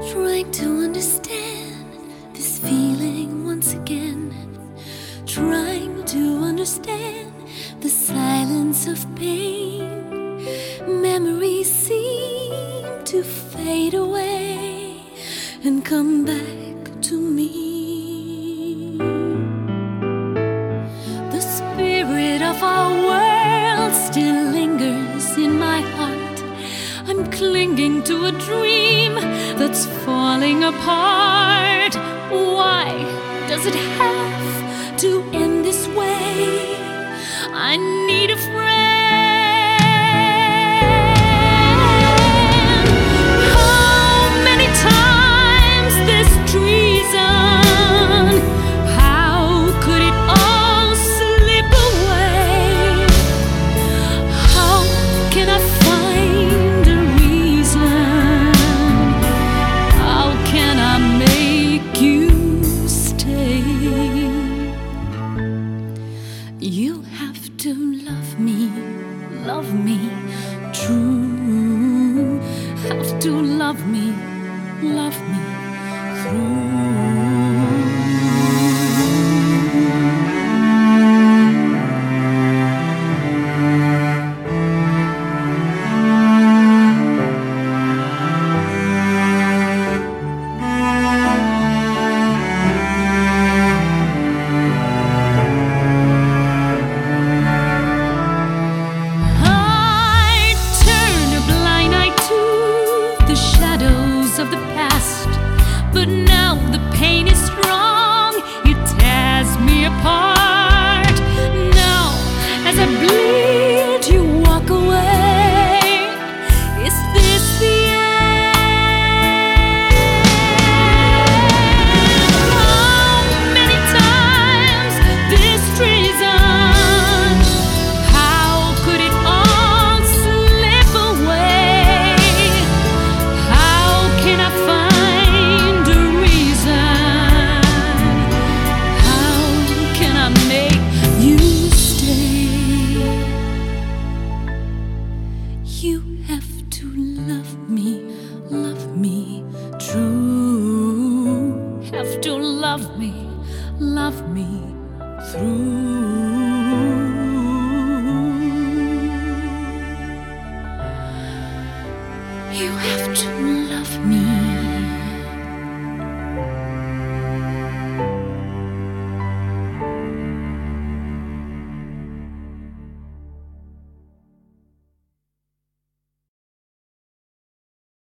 Trying to understand this feeling once again. Trying to understand the silence of pain. Memories seem to fade away and come back to me. The spirit of our world still lingers in my heart. I'm clinging to a dream that's falling apart. Why does it have to end this way? I need a friend. How many times this treason? How could it all slip away? How can I find a reason? How can I make you stay? You have to love me true. Have to love me through. Of the past, but now the pain is strong, it tears me apart. Now as I bleed you walk away. Is this the end? How many times this treason? How could it all slip away? Can I find a reason? How can I make you stay? You have to love me true. Have to love me through. You have to love me